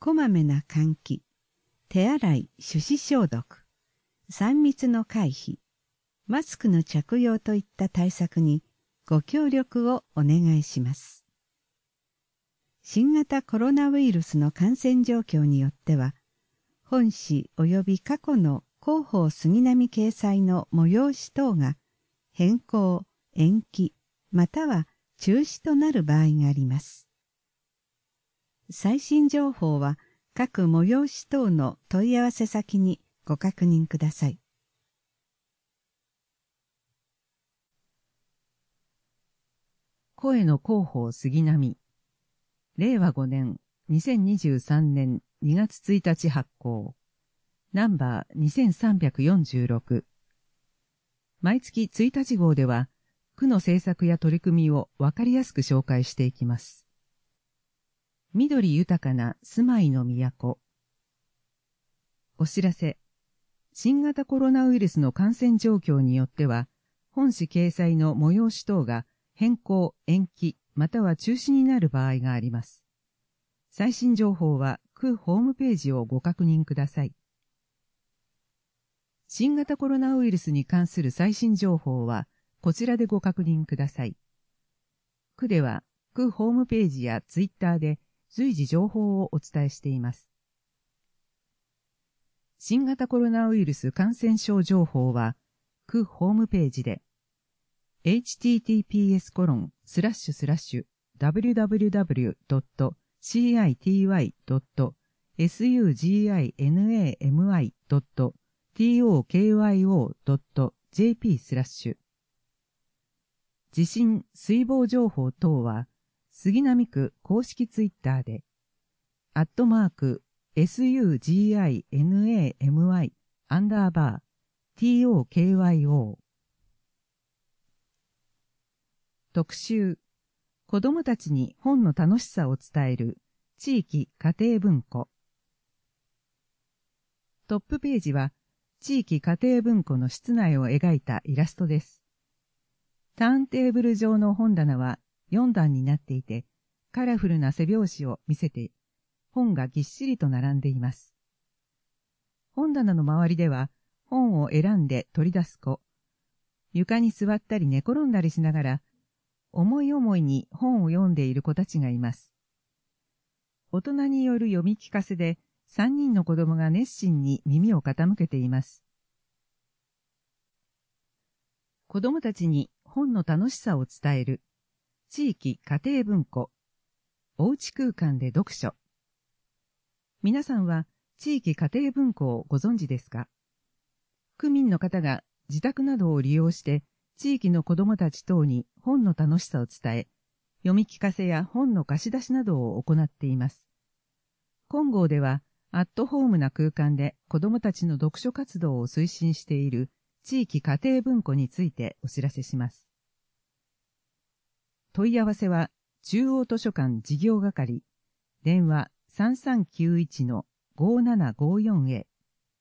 こまめな換気、手洗い、手指消毒、3密の回避、マスクの着用といった対策にご協力をお願いします。新型コロナウイルスの感染状況によっては、本誌及び過去の広報杉並掲載の催し等が変更、延期、または中止となる場合があります。最新情報は各催し等の問い合わせ先にご確認ください。 声の広報杉並。令和5年2023年2月1日発行。ナンバー2346。毎月1日号では、区の政策や取り組みをわかりやすく紹介していきます。緑豊かな住まいの都。お知らせ。新型コロナウイルスの感染状況によっては、本誌掲載の催し等が変更、延期、または中止になる場合があります。最新情報は区ホームページをご確認ください。新型コロナウイルスに関する最新情報はこちらでご確認ください。区では区ホームページやツイッターで随時情報をお伝えしています。新型コロナウイルス感染症情報は区ホームページで https://www.city.tokyo.jp/ 地震・水防情報等は杉並区公式ツイッターで@SUGINAMI_TOKYO 特集、子どもたちに本の楽しさを伝える地域家庭文庫。トップページは地域家庭文庫の室内を描いたイラストです。ターンテーブル上の本棚は4段になっていて、カラフルな背表紙を見せて、本がぎっしりと並んでいます。本棚の周りでは本を選んで取り出す子、床に座ったり寝転んだりしながら、思い思いに本を読んでいる子たちがいます。大人による読み聞かせで3人の子供が熱心に耳を傾けています。子供たちに本の楽しさを伝える地域家庭文庫。おうち空間で読書。皆さんは地域家庭文庫をご存知ですか？区民の方が自宅などを利用して地域の子どもたち等に本の楽しさを伝え、読み聞かせや本の貸し出しなどを行っています。本号では、アットホームな空間で子どもたちの読書活動を推進している地域家庭文庫についてお知らせします。問い合わせは、中央図書館事業係、電話3391-5754へ。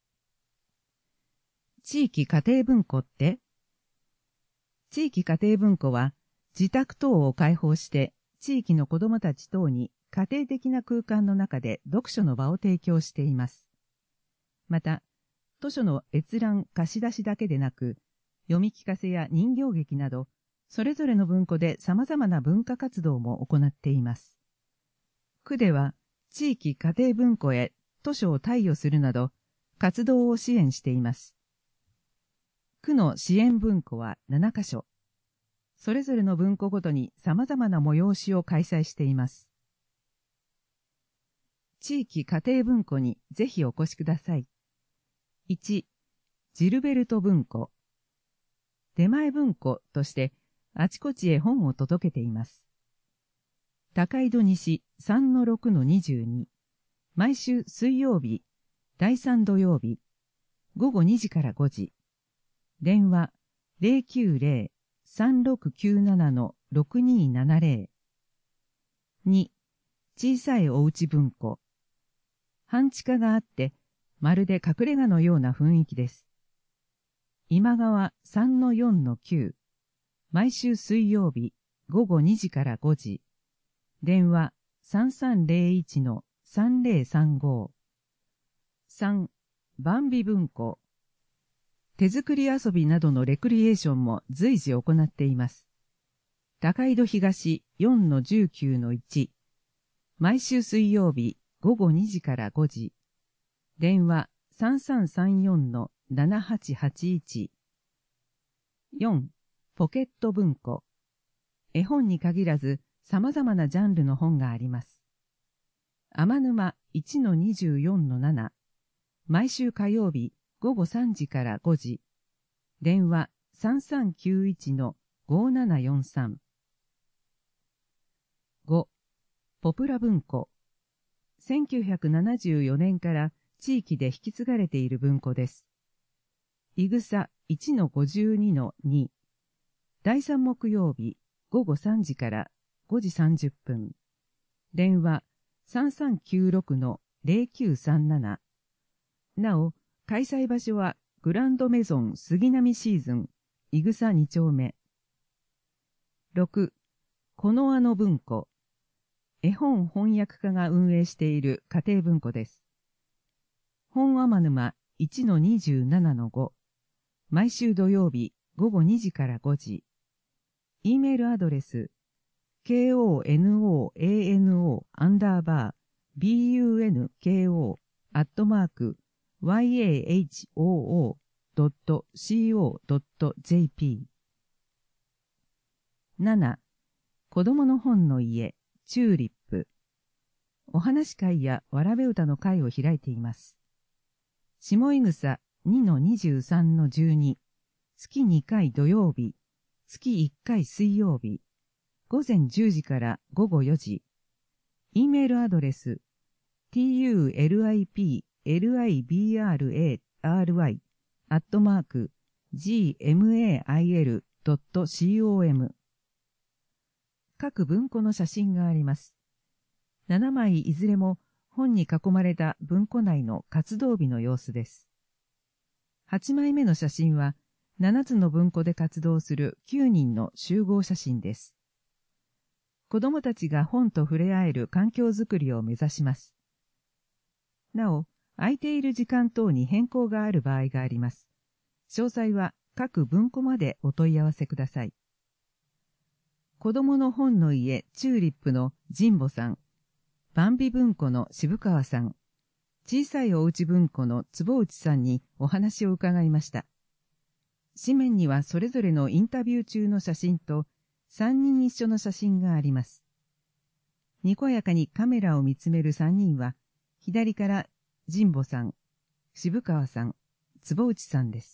地域家庭文庫って？地域家庭文庫は自宅等を開放して地域の子どもたち等に家庭的な空間の中で読書の場を提供しています。また、図書の閲覧貸し出しだけでなく、読み聞かせや人形劇など、それぞれの文庫で様々な文化活動も行っています。区では地域家庭文庫へ図書を貸与するなど、活動を支援しています。区の支援文庫は7カ所。それぞれの文庫ごとに様々な催しを開催しています。地域家庭文庫にぜひお越しください。1、ジルベルト文庫。出前文庫としてあちこちへ本を届けています。高井戸西 3-6-22。毎週水曜日、第3土曜日、午後2時から5時。電話 090-3697-6270。2、小さいおうち文庫。半地下があって、まるで隠れ家のような雰囲気です。今川 3-4-9。毎週水曜日、午後2時から5時。電話 3035。3. バンビ文庫。手作り遊びなどのレクリエーションも随時行っています。高井戸東 4-19-1。毎週水曜日午後2時から5時。電話 3334-7881。4. ポケット文庫。絵本に限らず様々なジャンルの本があります。天沼 1-24-7。毎週火曜日午後3時から5時。電話 3391-5743。5. ポプラ文庫。1974年から地域で引き継がれている文庫です。いぐさ 1-52-2。第3木曜日午後3時から5時30分。電話 3396-0937。なお、開催場所はグランドメゾン杉並シーズン、いぐさ2丁目。6. このあの文庫。絵本翻訳家が運営している家庭文庫です。本天沼 1-27-5。毎週土曜日午後2時から5時。E メールアドレス konoano-bunko@yahoo.co.jp。 7. 子供の本の家チューリップ。お話会やわらべ歌の会を開いています。下井草 2-23-12。月2回土曜日、月1回水曜日、午前10時から午後4時。E メールアドレス tulibrary@gmail.com。 各文庫の写真があります。7枚いずれも本に囲まれた文庫内の活動日の様子です。8枚目の写真は7つの文庫で活動する9人の集合写真です。子どもたちが本と触れ合える環境づくりを目指します。なお、空いている時間等に変更がある場合があります。詳細は各文庫までお問い合わせください。子どもの本の家チューリップの神保さん、バンビ文庫の渋川さん、小さいおうち文庫の坪内さんにお話を伺いました。紙面にはそれぞれのインタビュー中の写真と3人一緒の写真があります。にこやかにカメラを見つめる3人は、左から神保さん、渋川さん、坪内さんです。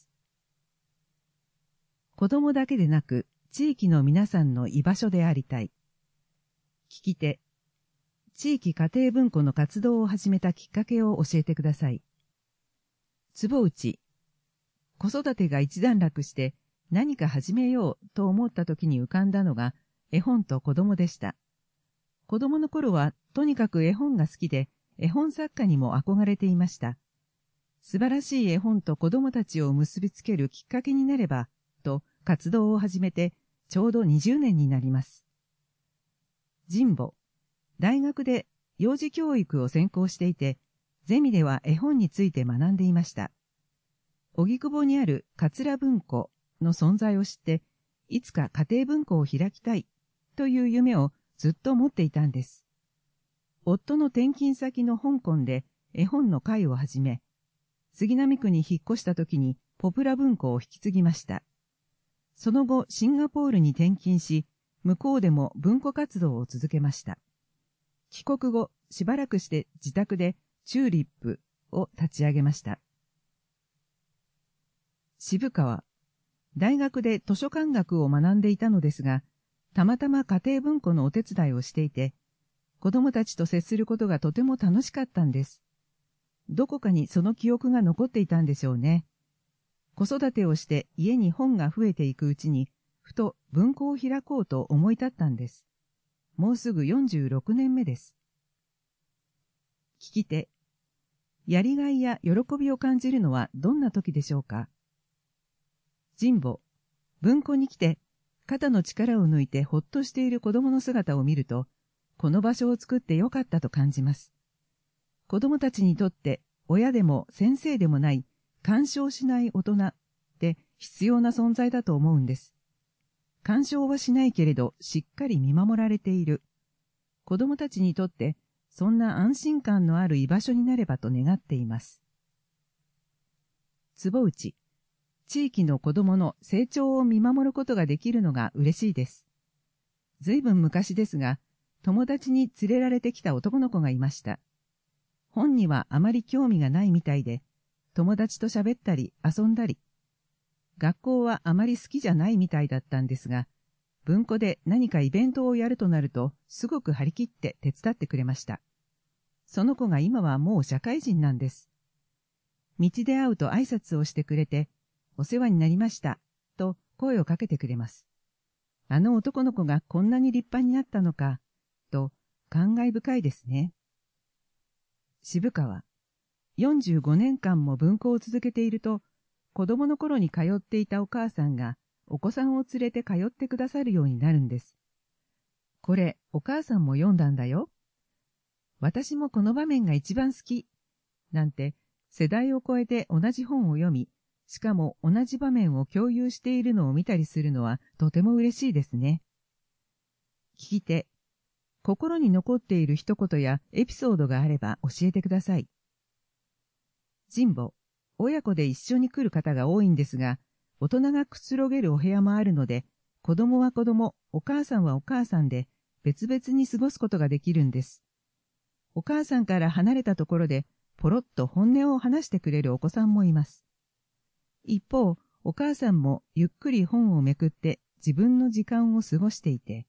子供だけでなく、地域の皆さんの居場所でありたい。聞き手、地域家庭文庫の活動を始めたきっかけを教えてください。坪内、子育てが一段落して何か始めようと思った時に浮かんだのが絵本と子供でした。子供の頃はとにかく絵本が好きで絵本作家にも憧れていました。素晴らしい絵本と子供たちを結びつけるきっかけになればと活動を始めてちょうど20年になります。神保、大学で幼児教育を専攻していて、ゼミでは絵本について学んでいました。荻窪にある桂文庫の存在を知って、いつか家庭文庫を開きたいという夢をずっと持っていたんです。夫の転勤先の香港で絵本の会を始め、杉並区に引っ越した時にポプラ文庫を引き継ぎました。その後、シンガポールに転勤し、向こうでも文庫活動を続けました。帰国後、しばらくして自宅でチューリップを立ち上げました。渋川、大学で図書館学を学んでいたのですが、たまたま家庭文庫のお手伝いをしていて、子供たちと接することがとても楽しかったんです。どこかにその記憶が残っていたんでしょうね。子育てをして家に本が増えていくうちに、ふと文庫を開こうと思い立ったんです。もうすぐ46年目です。聞き手、やりがいや喜びを感じるのはどんな時でしょうか。神保、文庫に来て肩の力を抜いてほっとしている子供の姿を見ると、この場所を作ってよかったと感じます。 子供たちにとって親でも先生でもない干渉しない大人って必要な存在だと思うんです。干渉はしないけれどしっかり見守られている。子供たちにとってそんな安心感のある居場所になればと願っています。坪内、地域の子供の成長を見守ることができるのが嬉しいです。ずいぶん昔ですが、友達に連れられてきた男の子がいました。本にはあまり興味がないみたいで、友達と喋ったり遊んだり、学校はあまり好きじゃないみたいだったんですが、文庫で何かイベントをやるとなると、すごく張り切って手伝ってくれました。その子が今はもう社会人なんです。道で会うと挨拶をしてくれて、お世話になりました、と声をかけてくれます。あの男の子がこんなに立派になったのか、と感慨深いですね。渋川、45年間も文庫を続けていると、子供の頃に通っていたお母さんがお子さんを連れて通ってくださるようになるんです。これお母さんも読んだんだよ。私もこの場面が一番好き。なんて世代を超えて同じ本を読み、しかも同じ場面を共有しているのを見たりするのはとても嬉しいですね。聞き手、心に残っている一言やエピソードがあれば教えてください。神保、親子で一緒に来る方が多いんですが、大人がくつろげるお部屋もあるので、子供は子供、お母さんはお母さんで別々に過ごすことができるんです。お母さんから離れたところでポロッと本音を話してくれるお子さんもいます。一方、お母さんもゆっくり本をめくって自分の時間を過ごしていて、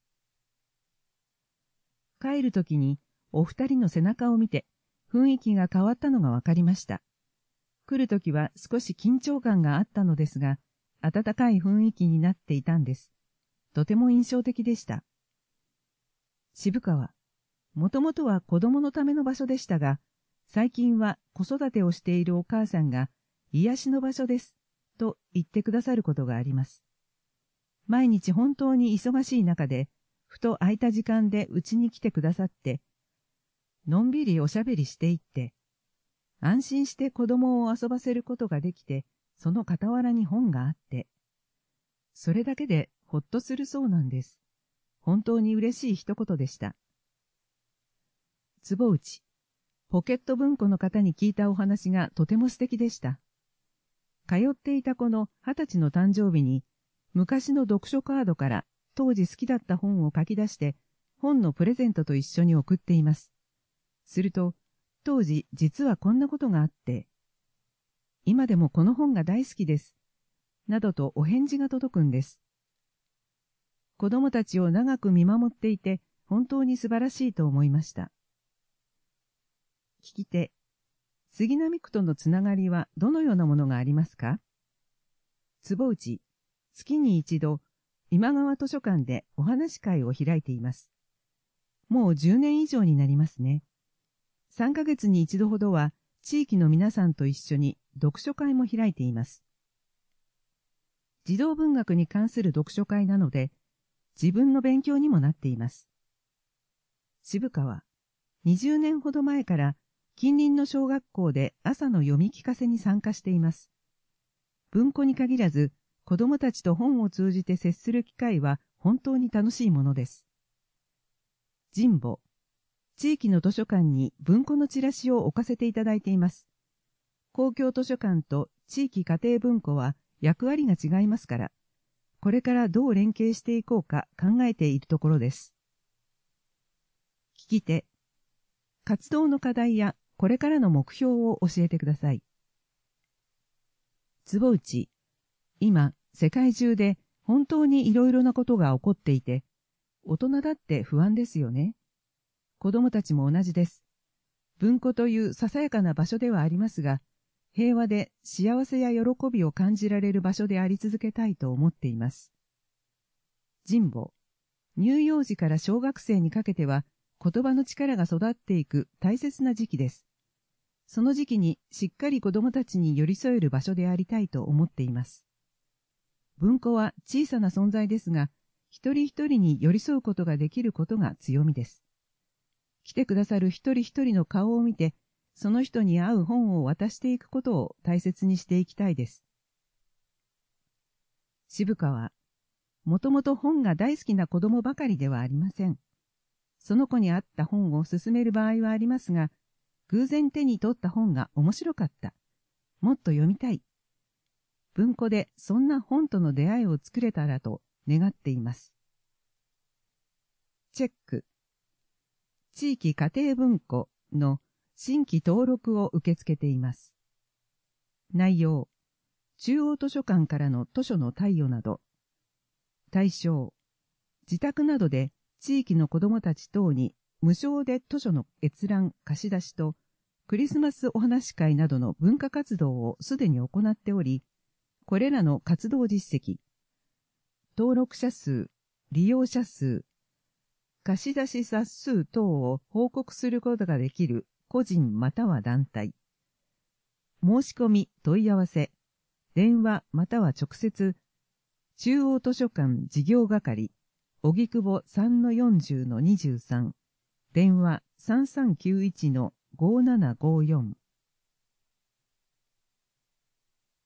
帰るときにお二人の背中を見て雰囲気が変わったのがわかりました。来るときは少し緊張感があったのですが、温かい雰囲気になっていたんです。とても印象的でした。渋川、もともとは子供のための場所でしたが、最近は子育てをしているお母さんが癒しの場所です、と言ってくださることがあります。毎日本当に忙しい中で、ふと空いた時間で家に来てくださって、のんびりおしゃべりしていって、安心して子供を遊ばせることができて、その傍らに本があって、それだけでほっとするそうなんです。本当に嬉しい一言でした。坪内、ポケット文庫の方に聞いたお話がとても素敵でした。通っていた子の20歳の誕生日に、昔の読書カードから当時好きだった本を書き出して、本のプレゼントと一緒に送っています。すると、当時実はこんなことがあって、今でもこの本が大好きです、などとお返事が届くんです。子供たちを長く見守っていて本当に素晴らしいと思いました。聞き手、杉並区とのつながりはどのようなものがありますか？坪内、月に一度、今川図書館でお話会を開いています。もう10年以上になりますね。3ヶ月に一度ほどは地域の皆さんと一緒に読書会も開いています。児童文学に関する読書会なので、自分の勉強にもなっています。渋川、20年ほど前から近隣の小学校で朝の読み聞かせに参加しています。文庫に限らず、子どもたちと本を通じて接する機会は本当に楽しいものです。神保、地域の図書館に文庫のチラシを置かせていただいています。公共図書館と地域家庭文庫は役割が違いますから、これからどう連携していこうか考えているところです。聞き手、活動の課題やこれからの目標を教えてください。坪内、今、世界中で本当にいろいろなことが起こっていて、大人だって不安ですよね。子供たちも同じです。文庫というささやかな場所ではありますが、平和で幸せや喜びを感じられる場所であり続けたいと思っています。神保、乳幼児から小学生にかけては言葉の力が育っていく大切な時期です。その時期にしっかり子供たちに寄り添える場所でありたいと思っています。文庫は小さな存在ですが、一人一人に寄り添うことができることが強みです。来てくださる一人一人の顔を見て、 その人に合う本を渡していくことを大切にしていきたいです。渋川、もともと本が大好きな子供ばかりではありません。その子に合った本を勧める場合はありますが、偶然手に取った本が面白かった。もっと読みたい。文庫でそんな本との出会いを作れたらと願っています。チェック。地域家庭文庫の新規登録を受け付けています。内容。中央図書館からの図書の貸与など。対象。自宅などで地域の子どもたち等に無償で図書の閲覧貸し出しとクリスマスお話会などの文化活動をすでに行っており、これらの活動実績、登録者数、利用者数、貸し出し冊数等を報告することができる個人または団体。申し込み、問い合わせ、電話または直接、中央図書館事業係、荻窪 3-40-23、電話 3391-5754